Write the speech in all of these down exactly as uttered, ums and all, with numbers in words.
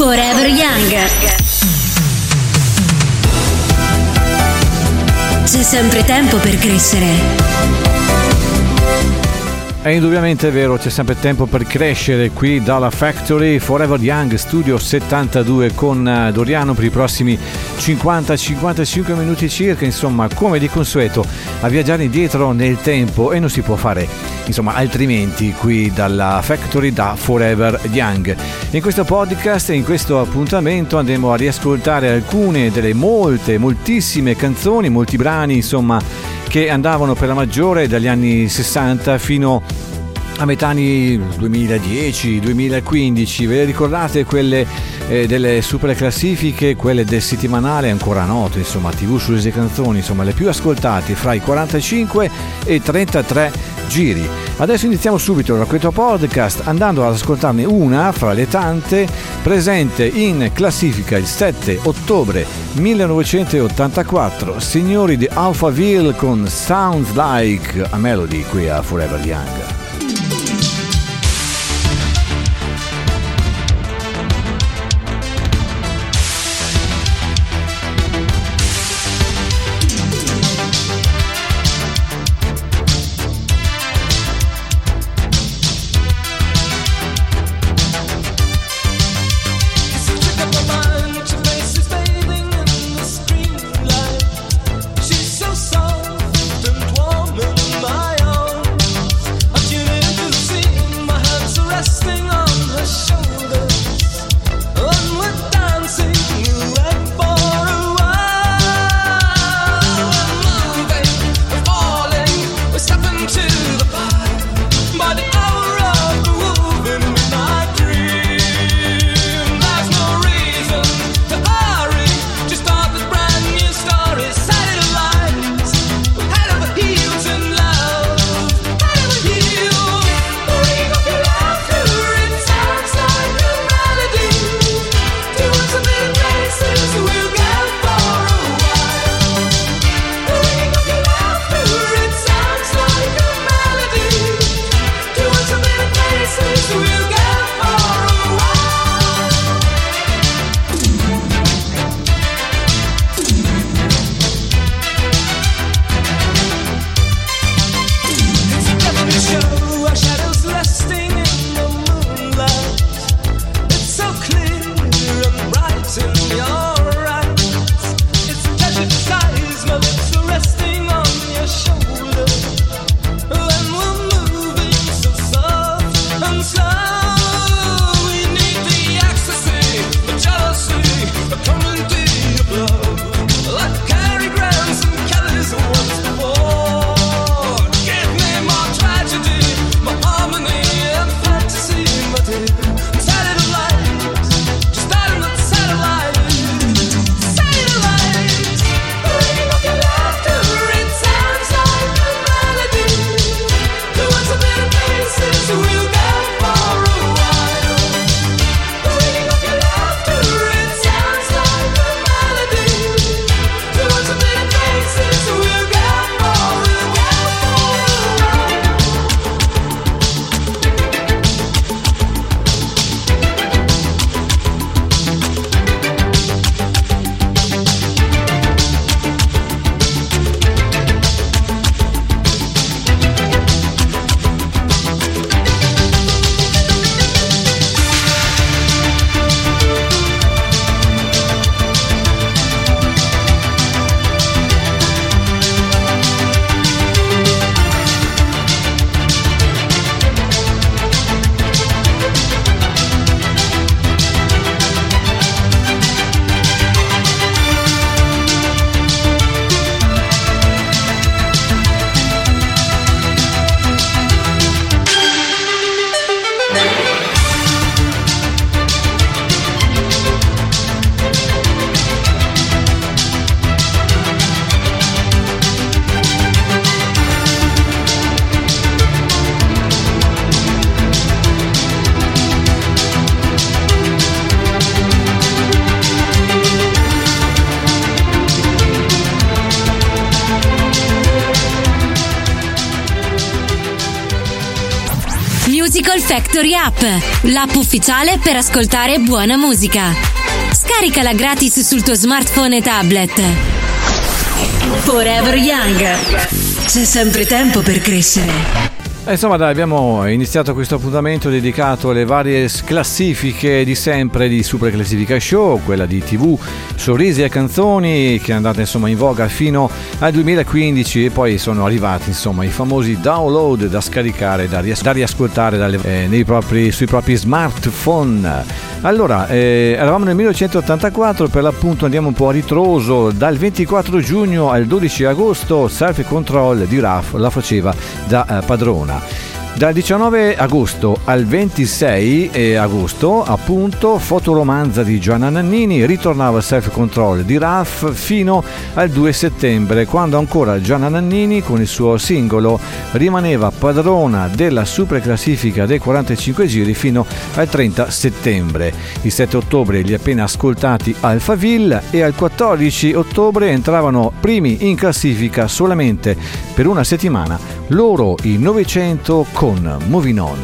Forever Young. C'è sempre tempo per crescere. È indubbiamente vero, c'è sempre tempo per crescere qui dalla Factory. Forever Young, studio settantadue con Doriano per i prossimi cinquanta cinquantacinque minuti circa, insomma, come di consueto a viaggiare indietro nel tempo, e non si può fare insomma altrimenti qui dalla Factory da Forever Young. In questo podcast e in questo appuntamento andremo a riascoltare alcune delle molte, moltissime canzoni, molti brani insomma che andavano per la maggiore dagli anni sessanta fino a metà anni duemiladieci duemilaquindici. Ve le ricordate quelle eh, delle super classifiche, quelle del settimanale ancora noto, insomma, tivù sulle canzoni, insomma le più ascoltate fra i quarantacinque e i trentatré giri. Adesso iniziamo subito da questo podcast andando ad ascoltarne una fra le tante presente in classifica il sette ottobre millenovecentottantaquattro, signori di Alphaville con Sounds Like a Melody qui a Forever Young. She's so soft and warm in my arms. Factory App, l'app ufficiale per ascoltare buona musica. Scaricala gratis sul tuo smartphone e tablet. Forever Young. C'è sempre tempo per crescere. Eh, insomma dai, abbiamo iniziato questo appuntamento dedicato alle varie classifiche di sempre di Super Classifica Show, quella di tivù, sorrisi e canzoni, che è andata insomma in voga fino al duemilaquindici, e poi sono arrivati insomma i famosi download da scaricare, da, ries- da riascoltare dalle, eh, nei propri, sui propri smartphone. Allora, eh, eravamo nel millenovecentottantaquattro, per l'appunto andiamo un po' a ritroso. Dal ventiquattro giugno al dodici agosto Self Control di Raf la faceva da eh, padrona. Dal diciannove agosto al ventisei agosto, appunto, Fotoromanza di Gianna Nannini, ritornava Self Control di Raf fino al due settembre, quando ancora Gianna Nannini con il suo singolo rimaneva padrona della super classifica dei quarantacinque giri fino al trenta settembre. Il sette ottobre gli appena ascoltati Alphaville, e al quattordici ottobre entravano primi in classifica solamente per una settimana loro i novecento con Moving On.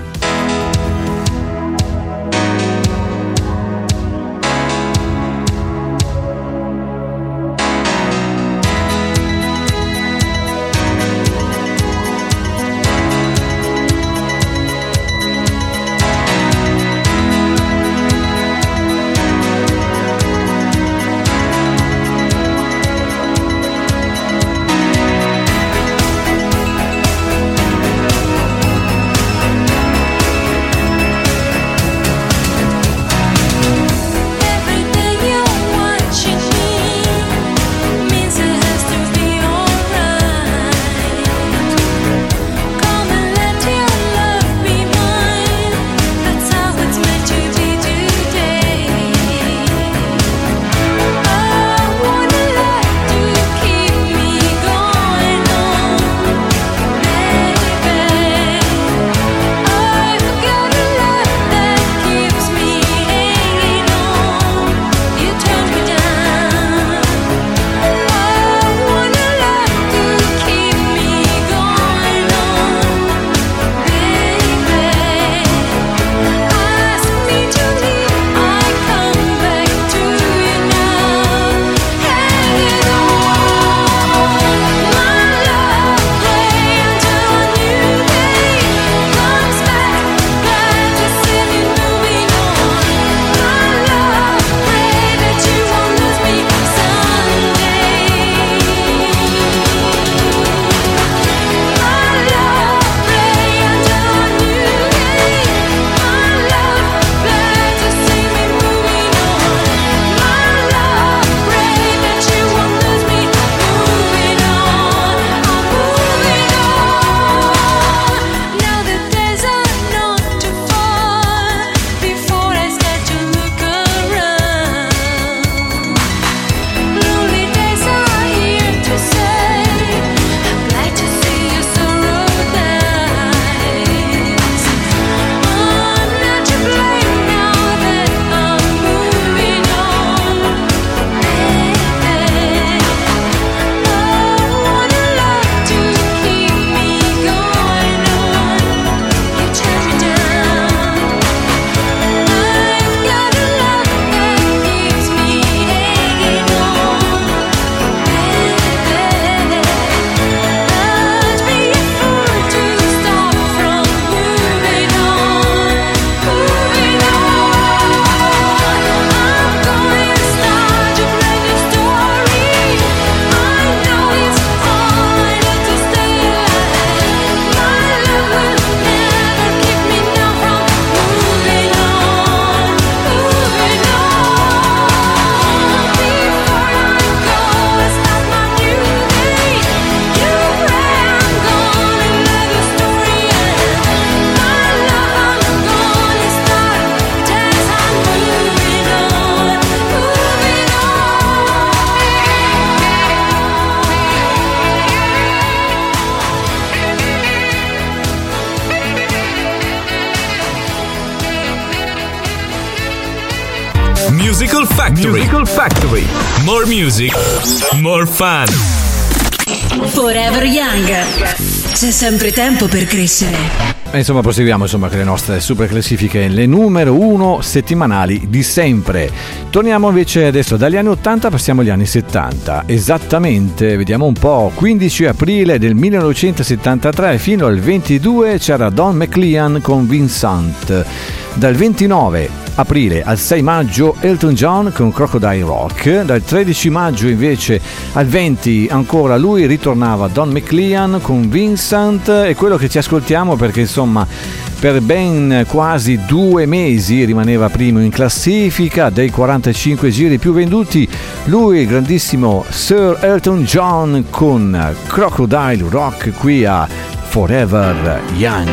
Musical Factory. Musical Factory. More music, more fun. Forever Young. C'è sempre tempo per crescere. E insomma proseguiamo insomma con le nostre super classifiche, le numero uno settimanali di sempre. Torniamo invece adesso dagli anni ottanta, passiamo agli anni settanta. Esattamente, vediamo un po', quindici aprile del millenovecentosettantatré fino al ventidue c'era Don McLean con Vincent. Dal ventinove aprile al sei maggio Elton John con Crocodile Rock. Dal tredici maggio invece al venti ancora lui ritornava Don McLean con Vincent, e quello che ci ascoltiamo perché insomma per ben quasi due mesi rimaneva primo in classifica dei quarantacinque giri più venduti, lui il grandissimo Sir Elton John con Crocodile Rock qui a Forever Young.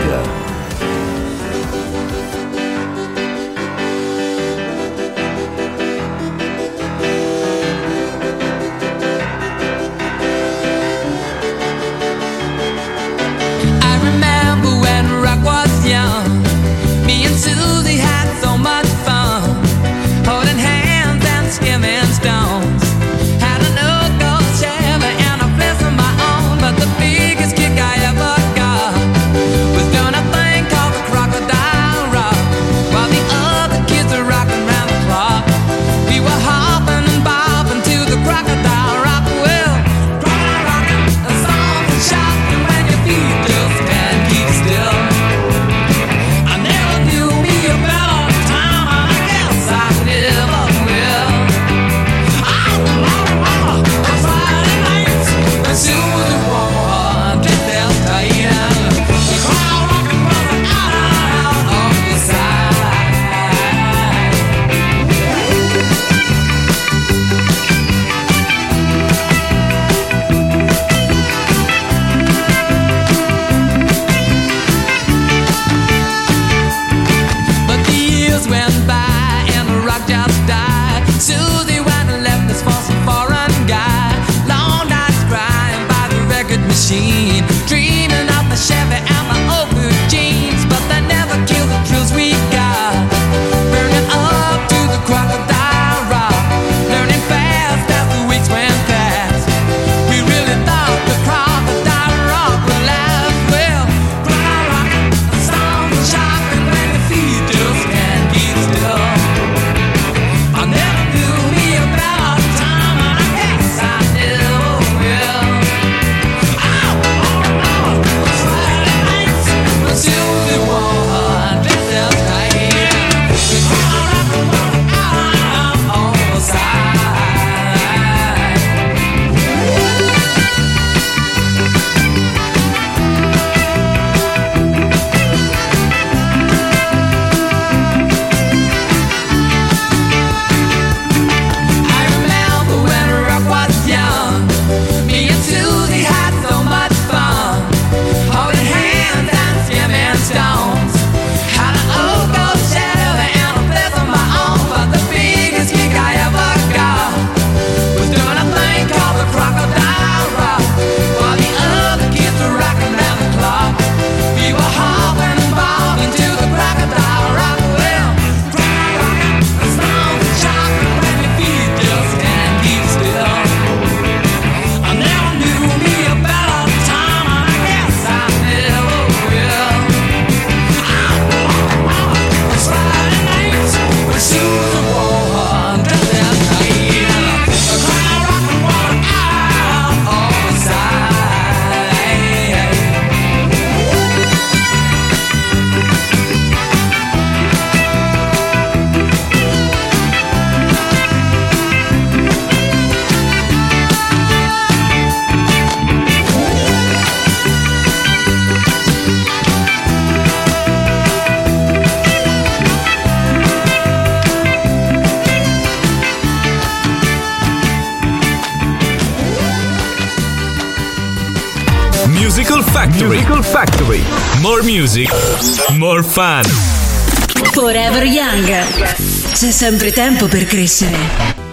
Musical Factory. Musical Factory. More music, more fun. Forever Young. C'è sempre tempo per crescere.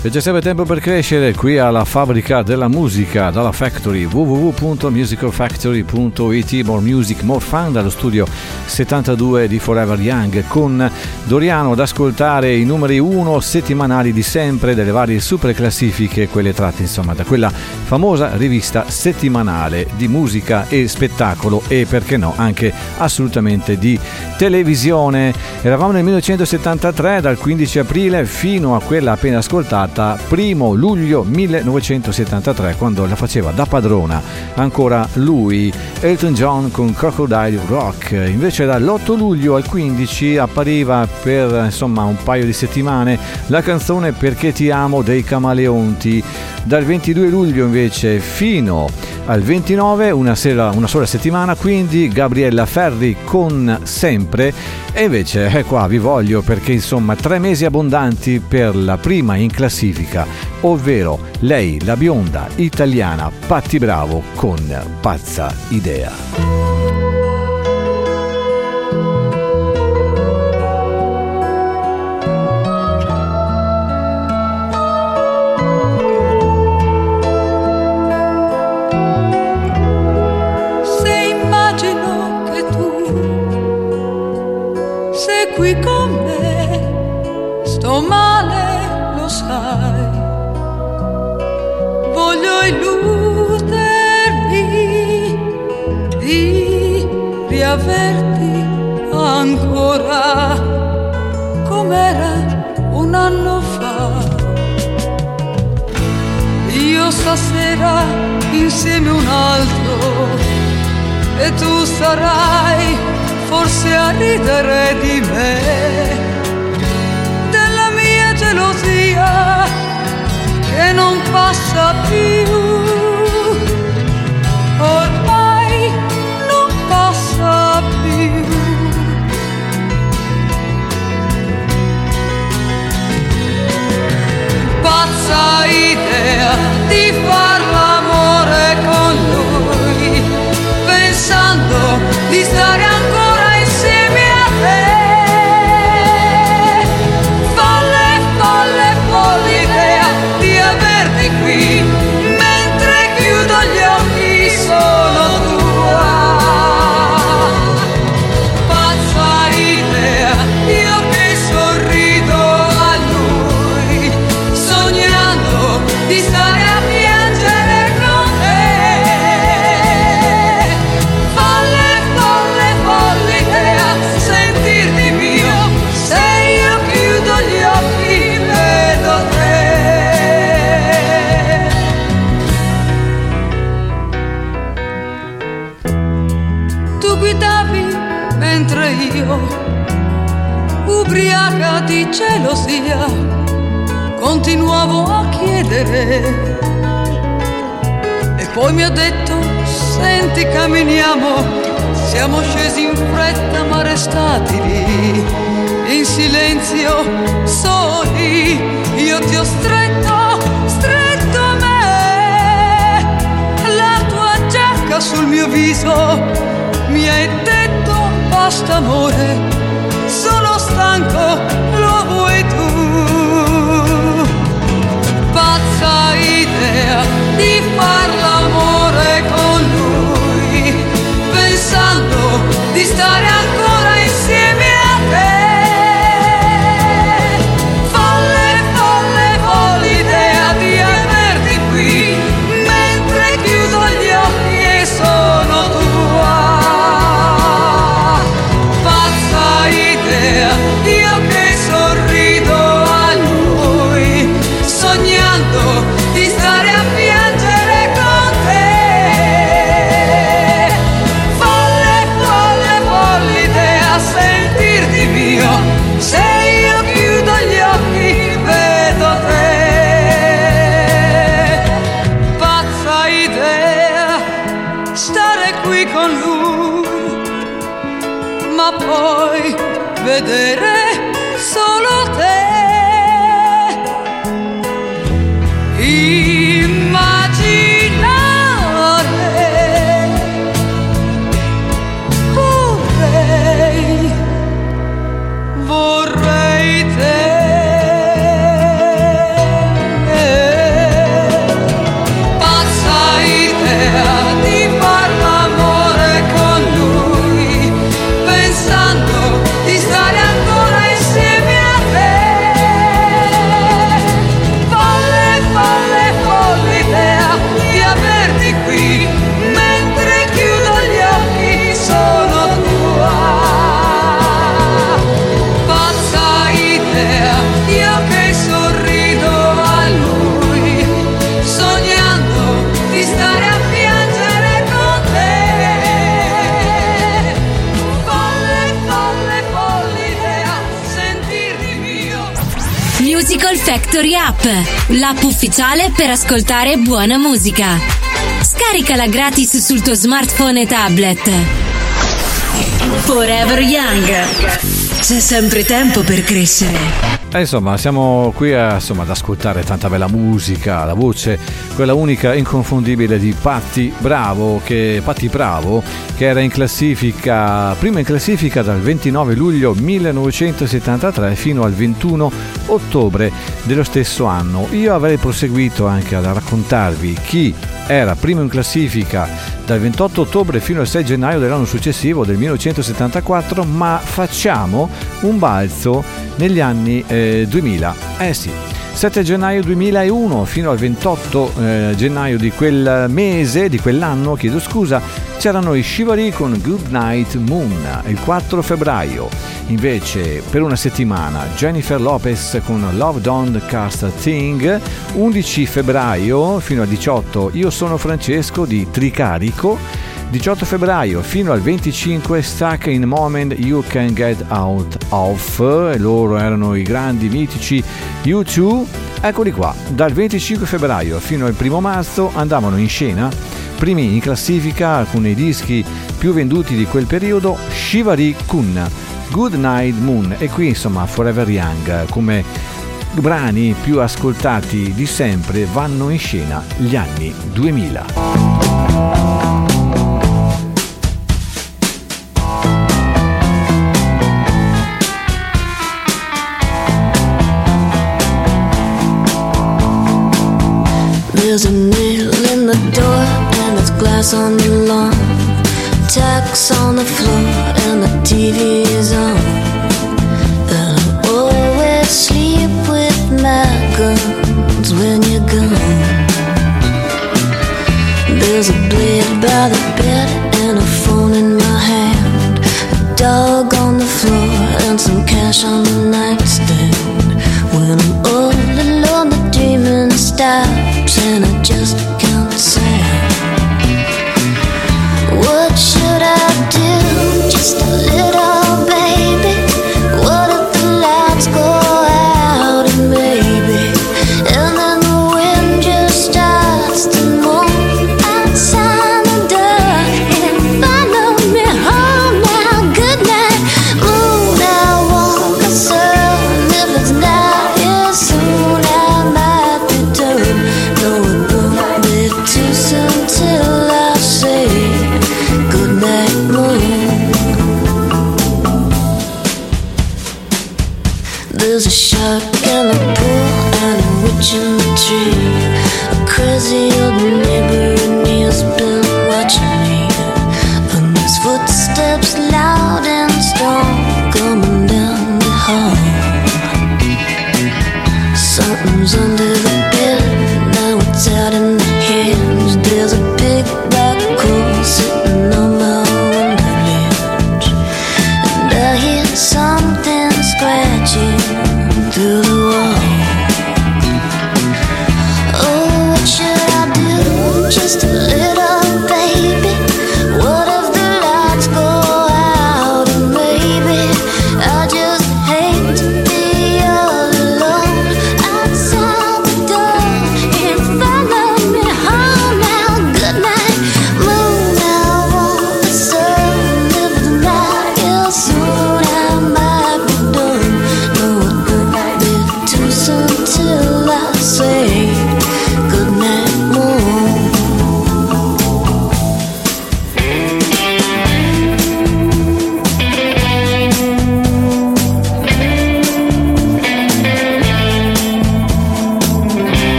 E c'è sempre tempo per crescere qui alla fabbrica della musica, dalla Factory, w w w punto musical factory punto i t. More music, more fun, dallo studio settantadue di Forever Young, con Doriano ad ascoltare i numeri uno settimanali di sempre delle varie super classifiche, quelle tratte insomma da quella famosa rivista settimanale di musica e spettacolo e, perché no, anche assolutamente di televisione. Eravamo nel millenovecentosettantatré, dal quindici aprile fino a quella appena ascoltata, primo luglio millenovecentosettantatré, quando la faceva da padrona ancora lui, Elton John con Crocodile Rock. Invece dall'otto luglio al quindici appariva per insomma un paio di settimane la canzone Perché ti amo dei Camaleonti. Dal ventidue luglio invece fino al ventinove, una, sera, una sola settimana, quindi Gabriella Ferri con Sempre. E invece eh, qua vi voglio, perché insomma tre mesi abbondanti per la prima in classifica, ovvero lei, la bionda italiana Patti Bravo con Pazza Idea. Qui con me sto male, lo sai, voglio illudermi di riaverti ancora com'era un anno fa. Io stasera insieme a un altro e tu sarai forse a ridere di me, della mia gelosia che non passa più, ormai non passa più. Pazza idea di far l'amore con lui, pensando di stare ancora qui, mentre chiudo gli occhi sono tua. Pazza idea, io che sorrido a lui, sognando di stare a piangere con te. Folle, folle, folle idea, sentirti mio, se io chiudo gli occhi vedo te. Mentre io, ubriaca di gelosia, continuavo a chiedere. E poi mi ha detto, senti camminiamo. Siamo scesi in fretta ma restati lì, in silenzio, soli. Io ti ho stretto, stretto a me, la tua giacca sul mio viso. Mi hai detto basta amore, sono stanco, lo vuoi tu. Pazza idea di far l'amore con lui, pensando di stare ancora insieme a te. Folle, folle, folle idea di averti qui, mentre chiudo gli occhi e sono tua. Io che sorrido a lui, sognando di stare a piangere con te. Folle, folle, folle idea, sentirti mio, se io chiudo gli occhi vedo te. Pazza idea, stare qui con lui, ma poi vedere solo te. Immaginare vorrei, vorrei te. Musical Factory App, l'app ufficiale per ascoltare buona musica. Scaricala gratis sul tuo smartphone e tablet. Forever Young. C'è sempre tempo per crescere. Eh, insomma, siamo qui a, insomma, ad ascoltare tanta bella musica, la voce, quella unica, inconfondibile di Patti Bravo, che, Patti Bravo, che era in classifica, prima in classifica dal ventinove luglio millenovecentosettantatré fino al ventuno ottobre dello stesso anno. Io avrei proseguito anche a raccontarvi chi era primo in classifica dal ventotto ottobre fino al sei gennaio dell'anno successivo, del millenovecentosettantaquattro, ma facciamo un balzo negli anni eh, duemila. Eh sì, sette gennaio duemilauno fino al ventotto eh, gennaio di quel mese, di quell'anno, chiedo scusa, c'erano i Shivary con Good Night Moon. Il quattro febbraio invece, per una settimana, Jennifer Lopez con Love Don't Cost a Thing. Undici febbraio fino al diciotto, Io sono Francesco di Tricarico. diciotto febbraio fino al venticinque, Stuck in a Moment You Can Get Out Of. Loro erano i grandi mitici U due. Eccoli qua, dal venticinque febbraio fino al primo marzo andavano in scena, primi in classifica con i dischi più venduti di quel periodo, Shivary Kun, Good Night Moon, e qui insomma Forever Young come brani più ascoltati di sempre vanno in scena gli anni duemila. There's a nail in the door and there's glass on the lawn, tacks on the floor and the T V is on. And I always sleep with my guns when you're gone. There's a blade by the bed and a phone in my hand, a dog on the floor and some cash on the nightstand. When I'm all alone the dreaming stops and I just can't sound. What should I do? Just a little baby. What if the lights go out and maybe, and then the wind just starts to moan outside the door and follow me home now. Good night, moon. I want the sun. If it's not here soon, I might return. No, it won't be too soon till I say good night, moon. There's a shark in the pool and a witch in the tree, a crazy old neighbor and he's been watching me. And there's footsteps loud and strong coming down the hall. Something's under the bed, now it's out in the hands. There's a big black hole sitting on my window ledge, and I hear something scratching through the wall. Oh, what should I do? Just a little baby. What if the lights go out and maybe I just hate to be all alone outside the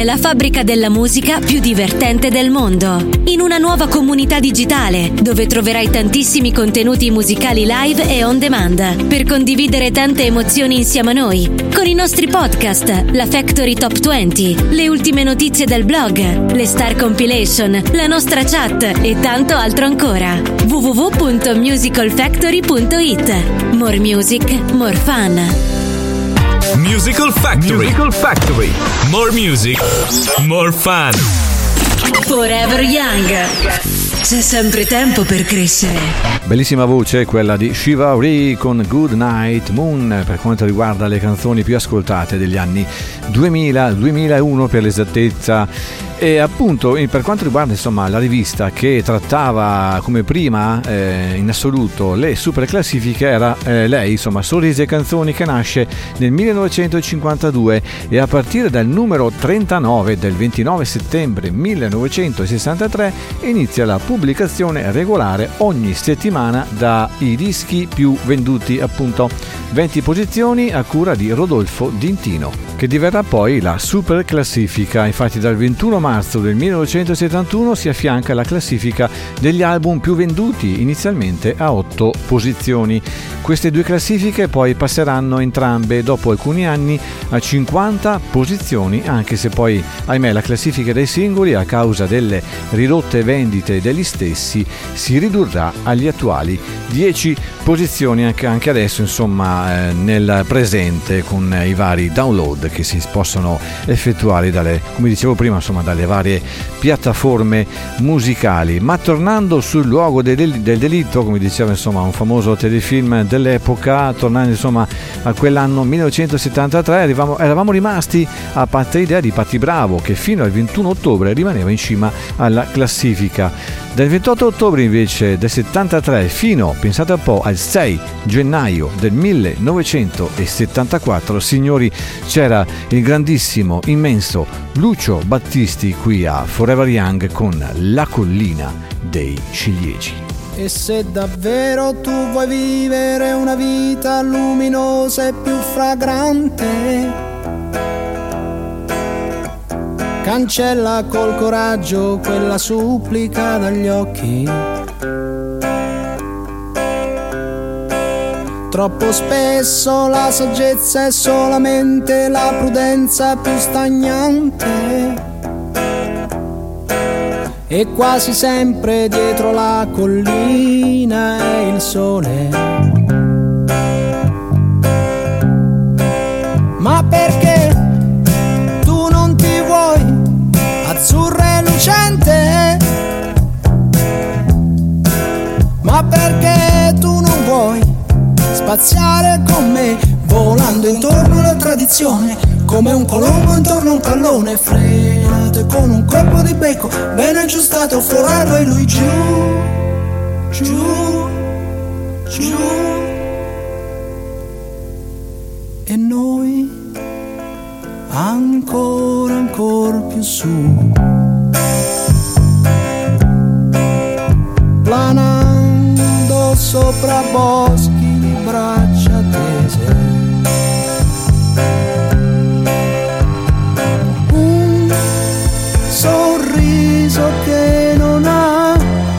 scoprire la fabbrica della musica più divertente del mondo, in una nuova comunità digitale dove troverai tantissimi contenuti musicali live e on demand per condividere tante emozioni insieme a noi, con i nostri podcast, la Factory Top venti, le ultime notizie del blog, le Star Compilation, la nostra chat e tanto altro ancora. w w w punto musical factory punto i t. More music, more fun. Musical Factory. Musical Factory. More music, more fun. Forever Young. C'è sempre tempo per crescere. Bellissima voce quella di Shiva Uri con Good Night Moon per quanto riguarda le canzoni più ascoltate degli anni duemila duemilauno per l'esattezza. E appunto per quanto riguarda insomma la rivista che trattava come prima eh, in assoluto le super classifiche, era eh, lei, insomma, Sorrisi e Canzoni, che nasce nel millenovecentocinquantadue e a partire dal numero trentanove del ventinove settembre millenovecentosessantatré inizia la pubblicazione regolare ogni settimana dai dischi più venduti, appunto venti posizioni a cura di Rodolfo D'Intino, che diverrà poi la super classifica. Infatti dal ventuno marzo del millenovecentosettantuno si affianca la classifica degli album più venduti, inizialmente a otto posizioni. Queste due classifiche poi passeranno entrambe dopo alcuni anni a cinquanta posizioni, anche se poi, ahimè, la classifica dei singoli, a causa delle ridotte vendite degli stessi, si ridurrà agli attuali dieci posizioni anche, anche adesso, insomma, eh, nel presente, con i vari download che si possono effettuare dalle, come dicevo prima, insomma, dalle varie piattaforme musicali. Ma tornando sul luogo del, del delitto, come diceva insomma un famoso telefilm dell'epoca, tornando insomma a quell'anno millenovecentosettantatré, arrivamo, eravamo rimasti a Patria Idea di Patti Bravo, che fino al ventuno ottobre rimaneva in cima alla classifica. Dal ventotto ottobre invece del settantatré fino, pensate un po', al sei gennaio del millenovecentosettantaquattro, signori, c'era il grandissimo, immenso Lucio Battisti qui a Forever Young con La collina dei ciliegi. E se davvero tu vuoi vivere una vita luminosa e più fragrante, cancella col coraggio quella supplica dagli occhi. Troppo spesso la saggezza è solamente la prudenza più stagnante, e quasi sempre dietro la collina è il sole. Ma perché tu non ti vuoi azzurra e lucente? Ma perché tu non vuoi spaziare con me, volando intorno alla tradizione, come un colombo intorno a un pallone, frenato e con un colpo di becco ben aggiustato, forato, e lui giù, giù, giù, e noi ancora, ancora più su, planando sopra boschi di braccia tese. Un sorriso che non ha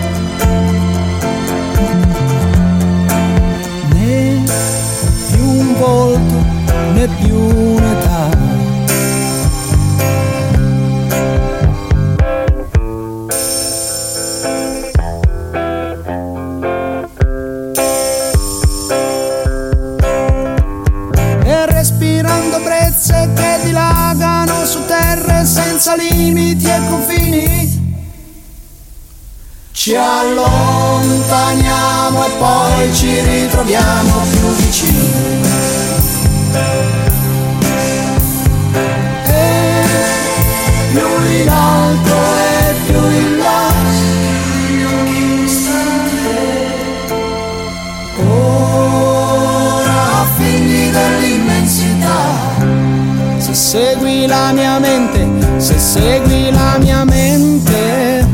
né più un volto né più un'età. Che dilagano su terre senza limiti e confini, ci allontaniamo e poi ci ritroviamo più vicini. E più in alto e più in basso, ora figli dell'immensità. Se segui la mia mente, se segui la mia mente,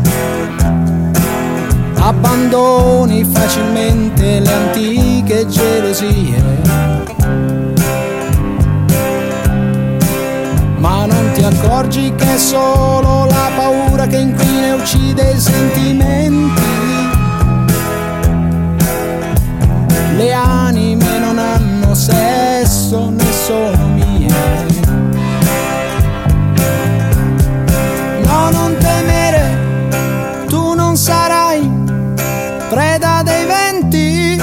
abbandoni facilmente le antiche gelosie. Ma non non ti accorgi che è solo la paura che inquina e uccide i sentimenti. Le anime non hanno sesso né sono mie. No, non temere, tu non sarai preda dei venti.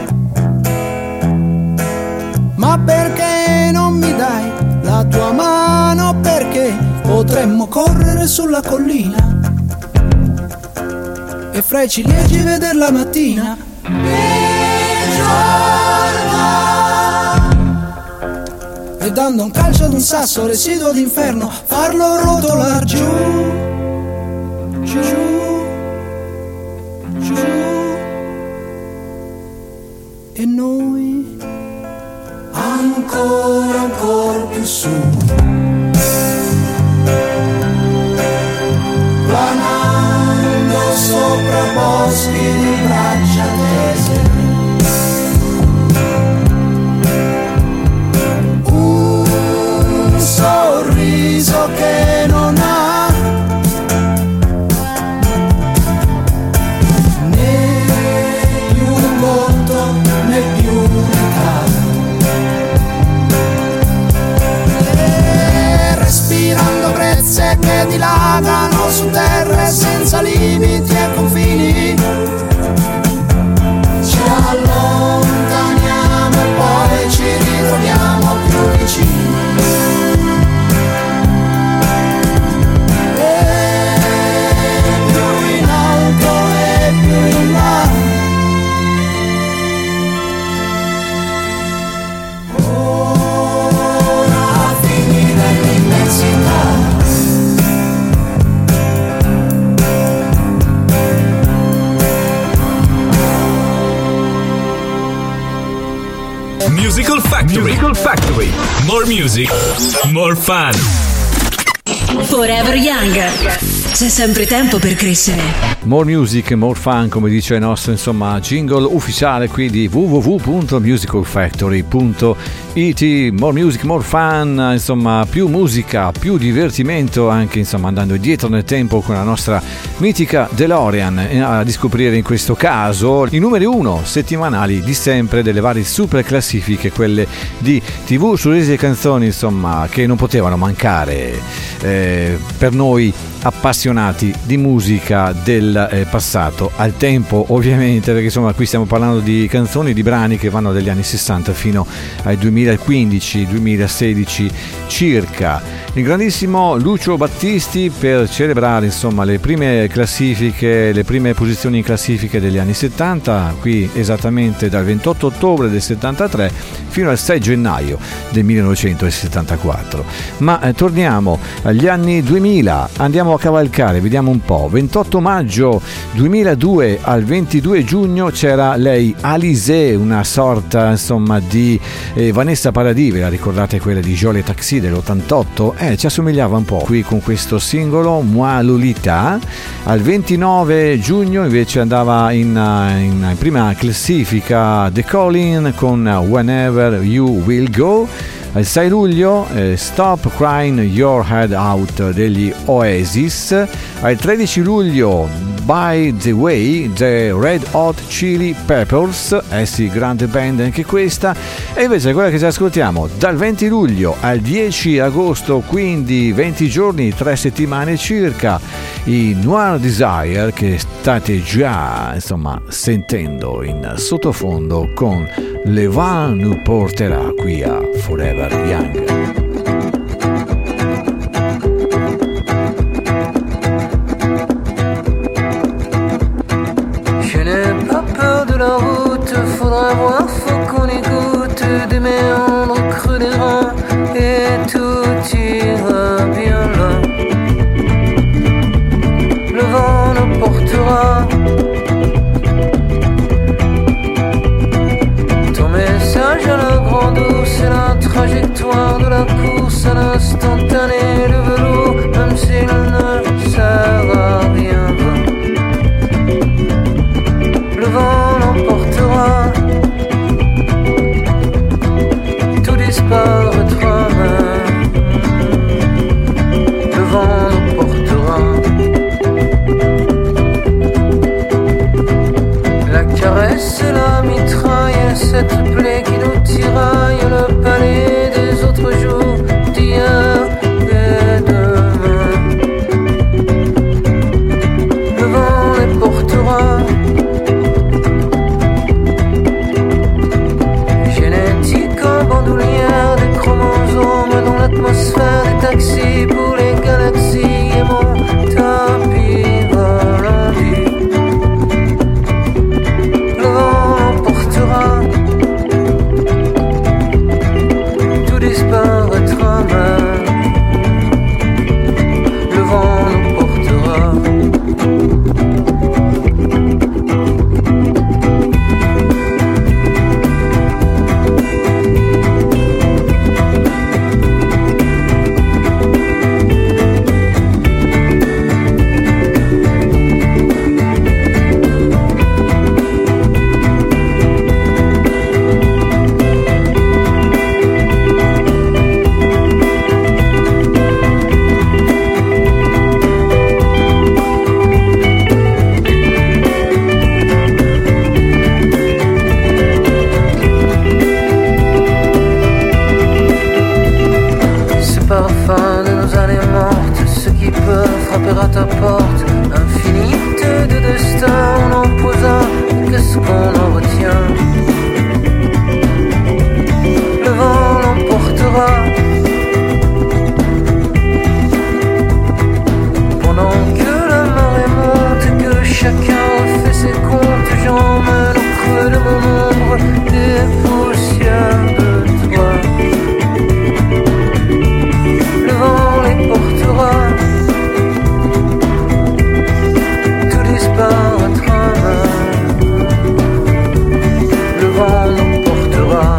Ma perché non mi dai la tua mano? Perché potremmo correre sulla collina e fra i ciliegi veder la mattina e dando un calcio ad un sasso residuo d'inferno farlo rotolar giù, giù, giù. E noi ancora, ancora più su, planando sopra boschi di braccia tese. Un sorriso che non ha né più un volto né più un'età. Respirando brezze che dilagano su terre senza limiti e confini, ci allontaniamo e poi ci ritroviamo più vicini. E più in alto e più in là. Ora fini dell'immensità. Musical Factory. Musical Factory. More music, more fun. Forever Young. C'è sempre tempo per crescere. More music, more fun, come dice il nostro insomma jingle ufficiale qui di w w w punto musical factory punto i t. More music, more fun, insomma più musica, più divertimento, anche insomma andando dietro nel tempo con la nostra mitica DeLorean a riscoprire in questo caso i numeri uno settimanali di sempre delle varie super classifiche, quelle di tivù su rese canzoni insomma che non potevano mancare eh, per noi appassionati di musica del eh, passato, al tempo ovviamente, perché insomma qui stiamo parlando di canzoni, di brani che vanno dagli anni sessanta fino ai duemilaquindici duemilasedici circa. Il grandissimo Lucio Battisti per celebrare insomma le prime classifiche, le prime posizioni in classifiche degli anni settanta, qui esattamente dal ventotto ottobre del settantatré fino al sei gennaio del millenovecentosettantaquattro. Ma eh, torniamo agli anni duemila, andiamo a cavalcare, vediamo un po'. ventotto maggio duemiladue al ventidue giugno c'era lei, Alizée, una sorta insomma di eh, Vanessa Paradis, ve la ricordate quella di Jolie Taxi dell'ottantotto? Eh, ci assomigliava un po' qui con questo singolo Moi Lolita. Al ventinove giugno invece andava in, in, in prima classifica The Calling con Whenever You Will Go. Al sei luglio eh, Stop Crying Your Head Out degli Oasis. Al tredici luglio By the Way, The Red Hot Chili Peppers, eh sì, grande band anche questa. E invece quella che ci ascoltiamo dal venti luglio al dieci agosto, quindi venti giorni, tre settimane circa, i Noir Desire, che state già insomma sentendo in sottofondo con Le Vent nous porterà qui a Forever Young. Faudra voir, faut qu'on écoute des méandres creux des reins et tout ira bien là. Le vent nous portera. Ton message à la grande eau, c'est la trajectoire de la course à l'instantané. Le velours, même s'il ne sert à rien, le vent l'emportera. Est-ce la mitraille, cette plaie qui nous tiraille le palais des autres jours, d'hier et demain? Le vent les portera. Génétique en bandoulière des chromosomes dans l'atmosphère des taxis pour les galaxies et mon tapis volant. Le vent l'emportera, tout disparaîtra même. Le vent l'emportera. Frapper à ta porte, infinité de destin, on en posa, qu'est-ce qu'on en retient? Le vent l'emportera. Pendant que la marée monte et que chacun refait ses comptes, j'emmène au creux de mon ombre des poussières de toi. Le vent les portera. Le vent l'emportera.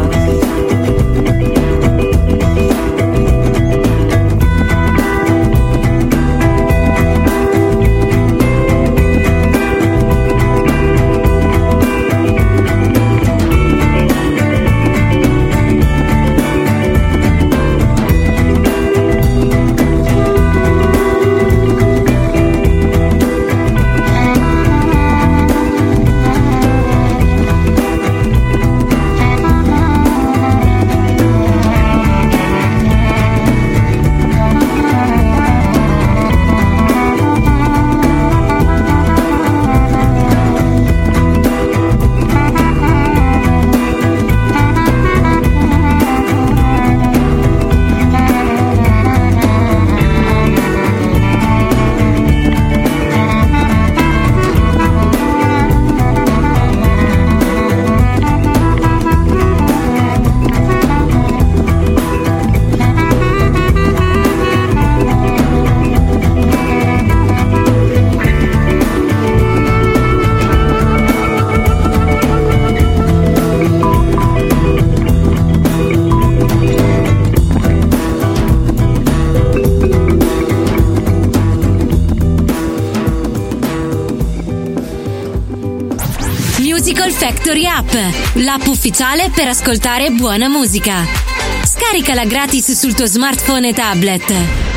Musical Factory App, l'app ufficiale per ascoltare buona musica. Scaricala gratis sul tuo smartphone e tablet.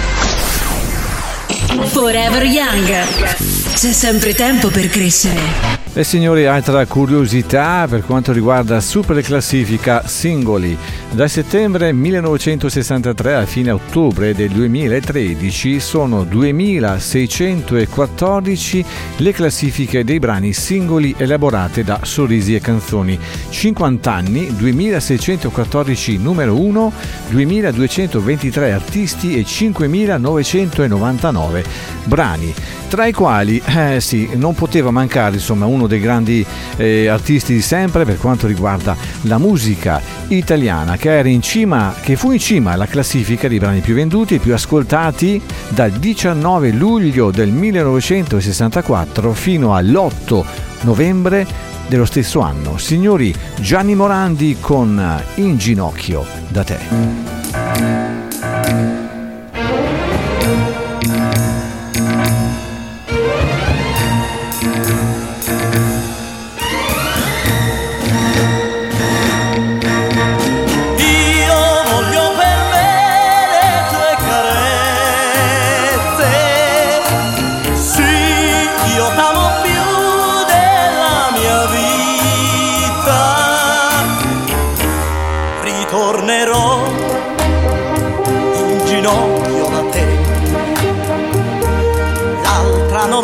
Forever Young. C'è sempre tempo per crescere. E signori, altra curiosità per quanto riguarda Super Classifica Singoli. Da settembre millenovecentosessantatré a fine ottobre del duemilatredici sono duemilaseicentoquattordici le classifiche dei brani singoli elaborate da Sorrisi e Canzoni. cinquanta anni, duemilaseicentoquattordici numero uno, duemiladuecentoventitré artisti e cinquemilanovecentonovantanove brani, tra i quali eh, sì, non poteva mancare insomma uno dei grandi eh, artisti di sempre per quanto riguarda la musica italiana, che era in cima, che fu in cima alla classifica dei brani più venduti e più ascoltati dal diciannove luglio del millenovecentosessantaquattro fino all'otto novembre dello stesso anno. Signori, Gianni Morandi con In ginocchio da te. Io t'amo più della mia vita.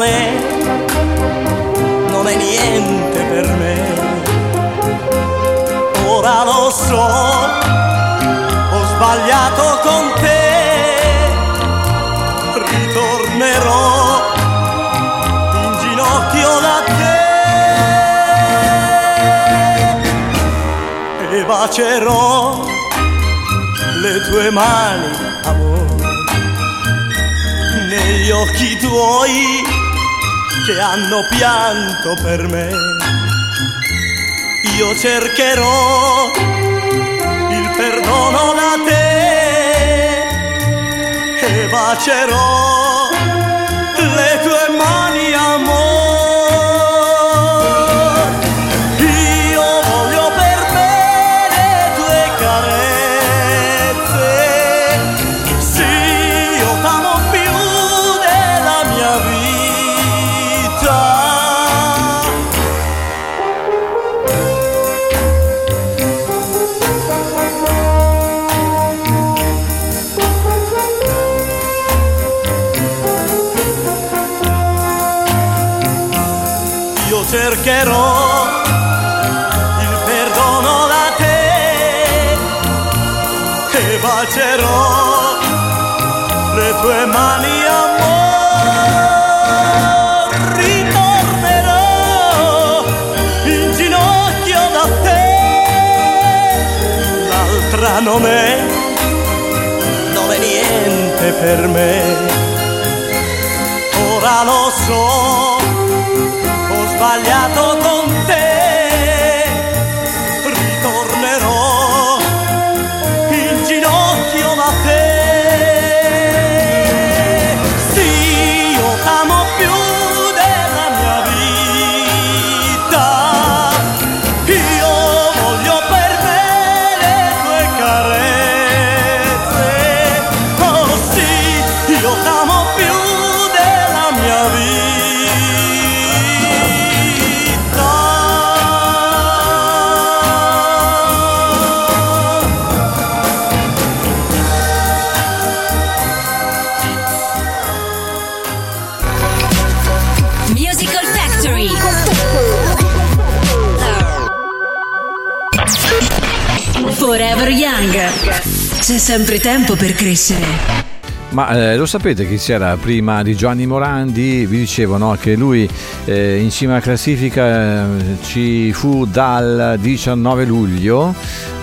è, non è niente per me. Ora lo so, ho sbagliato con te, ritornerò in ginocchio da te e bacerò le tue mani, amore, negli occhi tuoi che hanno pianto per me. Io cercherò il perdono da te e bacerò le tue mani, amore. Io voglio per me le tue carezze. Sì, io t'amo più della mia vita. Cercherò il perdono da te e bacerò le tue mani, amore. Ritornerò in ginocchio da te. L'altra non è, non è niente per me. Ora lo so, sbagliato con te, ritornerò in ginocchio da te. Sì, io t'amo più della mia vita. Io voglio per me le tue carezze. Oh sì, io t'amo più della mia vita. Forever Young. C'è sempre tempo per crescere. Ma eh, lo sapete chi c'era prima di Gianni Morandi? Vi dicevo, no, che lui eh, in cima alla classifica eh, ci fu dal diciannove luglio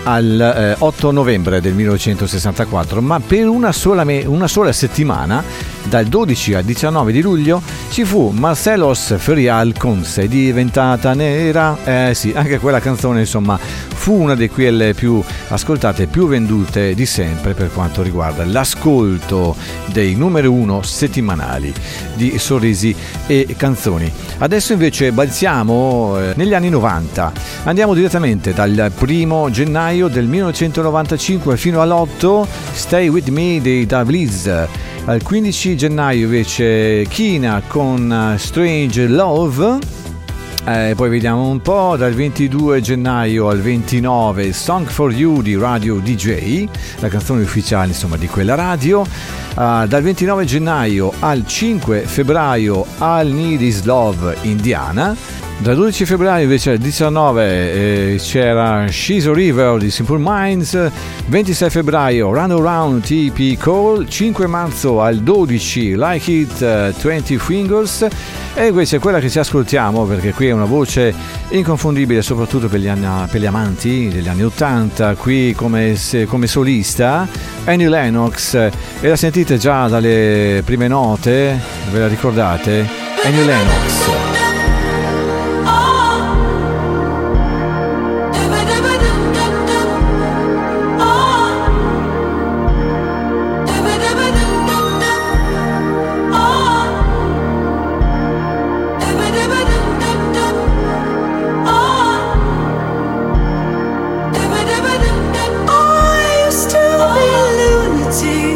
al eh, otto novembre del millenovecentosessantaquattro, ma per una sola, me- una sola settimana, dal dodici al diciannove di luglio, ci fu Marcelos Ferial con Sei diventata nera. Eh sì, anche quella canzone, insomma, fu una di quelle più ascoltate e più vendute di sempre per quanto riguarda l'ascolto dei numero uno settimanali di sorrisi e canzoni. Adesso invece balziamo eh, negli anni novanta. Andiamo direttamente dal primo gennaio del millenovecentonovantacinque fino all'otto, Stay With Me dei Davlis. Al quindici gennaio invece Kina con Strange Love. Eh, poi vediamo un po', dal ventidue gennaio al ventinove Song for You di Radio D J, la canzone ufficiale insomma di quella radio. Uh, dal ventinove gennaio al cinque febbraio All Need Is Love Indiana. Dal dodici febbraio invece al diciannove eh, c'era She's a River di Simple Minds. Ventisei febbraio Run Around T P Cole. Cinque marzo al dodici Like It uh, venti Fingers. E invece quella che ci ascoltiamo, perché qui è una voce inconfondibile soprattutto per gli, anni, per gli amanti degli anni ottanta, qui come, se, come solista Annie Lennox, e la sentite già dalle prime note, ve la ricordate? Annie Lennox.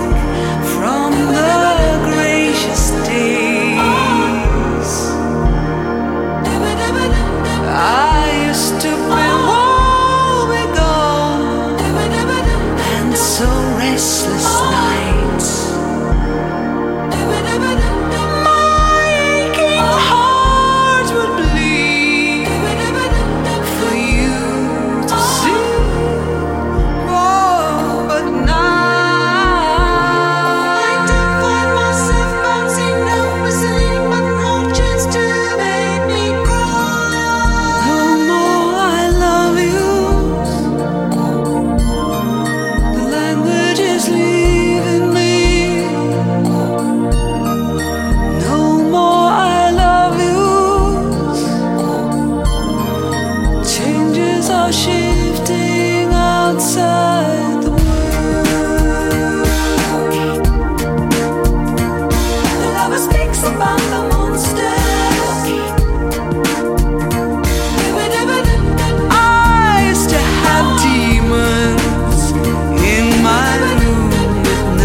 From the gracious days are shifting outside the world. The lover speaks about the monsters. I used to have demons in my room at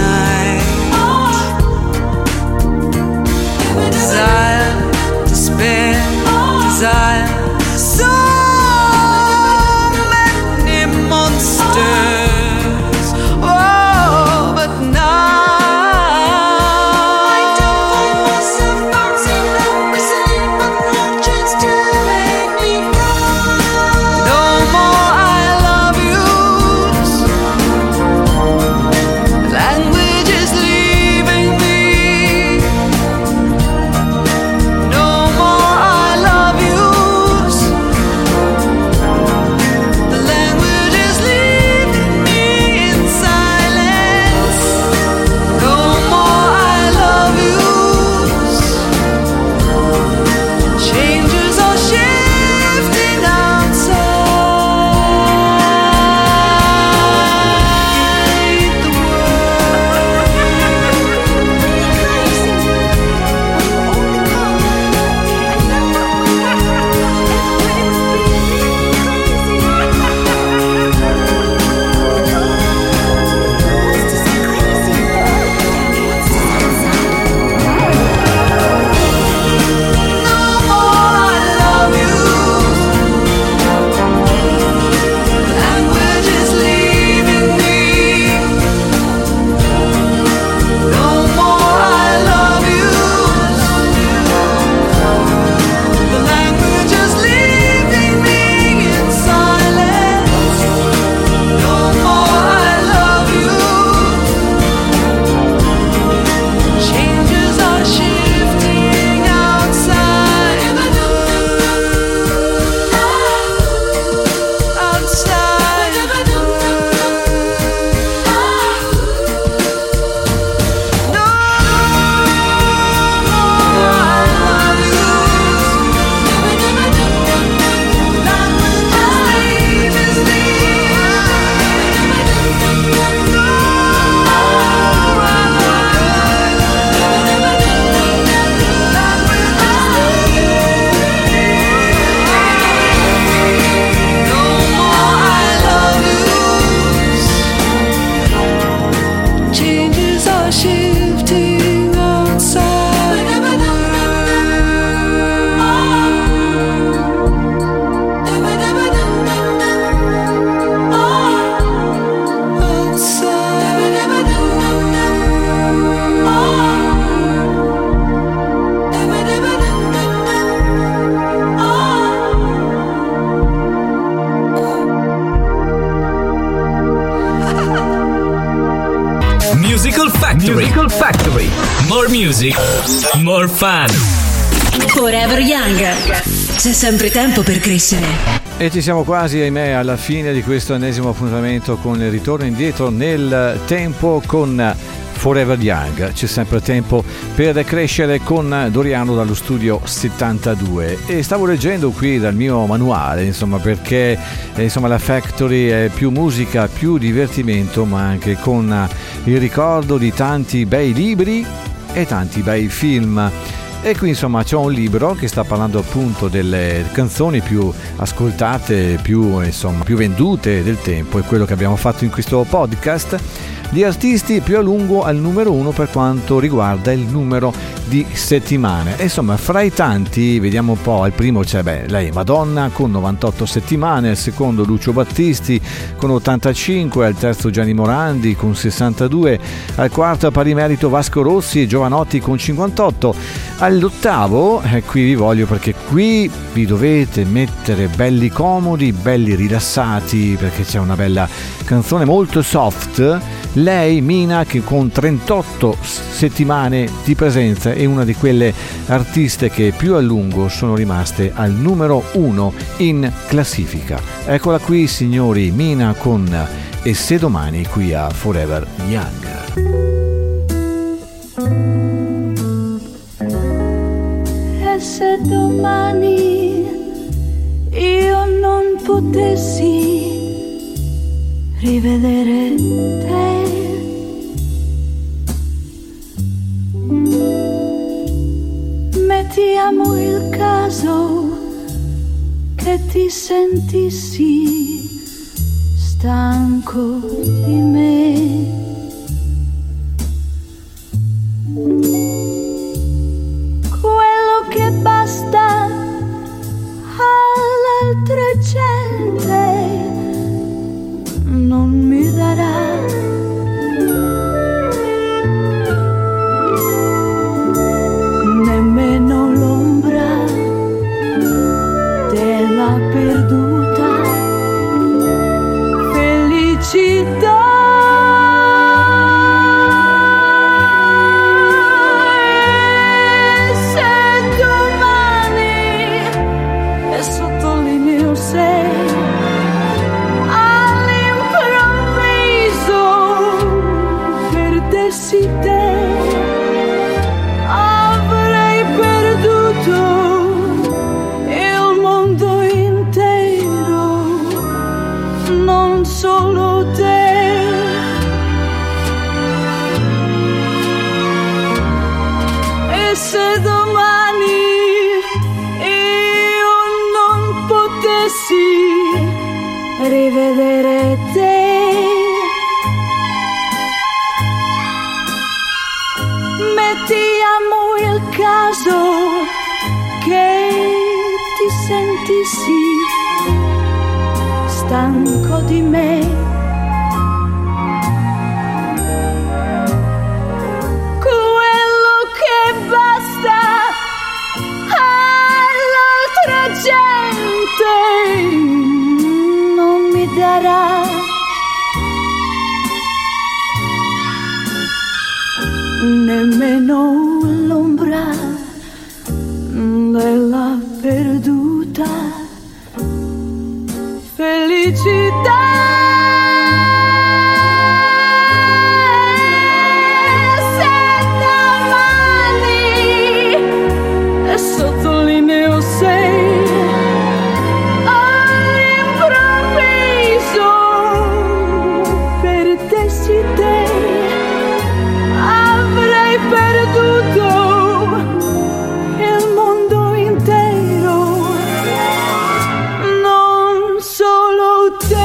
night. Desire, despair, desire. So many monsters. Oh, but now I don't find myself bouncing numbers in but not just to make me cry. No more I love yous. Language is leaving me. No more I love yous. The language is leaving me in silence. No more I love yous. Changes are shifting outside the changes are shifting outside the Musical Factory. Musical Factory. More music, more fun. Forever Young. C'è sempre tempo per crescere. E ci siamo quasi, ahimè, alla fine di questo ennesimo appuntamento con il ritorno indietro nel tempo con Forever Young. C'è sempre tempo per crescere con Doriano dallo studio settantadue. E stavo leggendo qui dal mio manuale, insomma, perché eh, insomma la Factory è più musica, più divertimento, ma anche con il ricordo di tanti bei libri e tanti bei film. E qui insomma c'è un libro che sta parlando appunto delle canzoni più ascoltate, più insomma più vendute del tempo, è quello che abbiamo fatto in questo podcast. Gli artisti più a lungo al numero uno per quanto riguarda il numero di settimane. E insomma, fra i tanti, vediamo un po', al primo c'è beh, lei Madonna con novantotto settimane, al secondo Lucio Battisti con ottantacinque, al terzo Gianni Morandi con sessantadue, al quarto a pari merito Vasco Rossi e Giovanotti con cinquantotto, all'ottavo, e eh, qui vi voglio perché qui vi dovete mettere belli comodi, belli rilassati, perché c'è una bella canzone molto soft. Lei, Mina, che con trentotto settimane di presenza è una di quelle artiste che più a lungo sono rimaste al numero uno in classifica. Eccola qui, signori, Mina con E se domani, qui a Forever Young. E se domani io non potessi rivedere te, mettiamo il caso che ti sentissi stanco di me. Quello che basta all'altra gente non mi darà. Nemmeno l'ombra della perduta felicità. E se domani, e sottolineo se, all'improvviso perdessi te, avrei perduto il mondo intero, non solo te. E se domani io non potessi rivedere te, mettiamo il caso che ti sentissi stanco di me. Quello che basta all'altra gente non mi darà. Nemmeno l'ombra della perduta felicità. Se domani, e sottolineo se, all'improvviso perdessi te, avrei perduto il mondo intero, non solo te.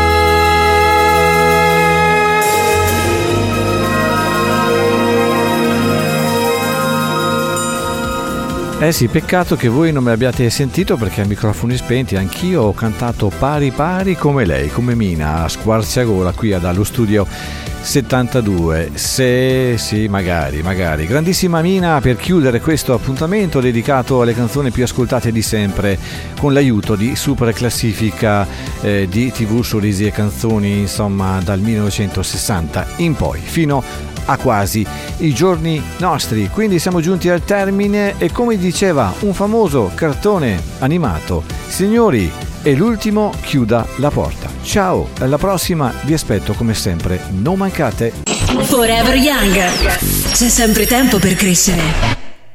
Eh sì, peccato che voi non mi abbiate sentito perché a microfoni spenti anch'io ho cantato pari pari come lei, come Mina, a squarciagola qui dallo studio settantadue. Se sì, magari, magari. Grandissima Mina per chiudere questo appuntamento dedicato alle canzoni più ascoltate di sempre, con l'aiuto di Super Classifica eh, di tivù, sorrisi e canzoni, insomma, dal millenovecentosessanta in poi, fino a quasi i giorni nostri. Quindi siamo giunti al termine e, come diceva un famoso cartone animato, signori, e l'ultimo chiuda la porta. Ciao, alla prossima, vi aspetto come sempre, non mancate. Forever Young, c'è sempre tempo per crescere.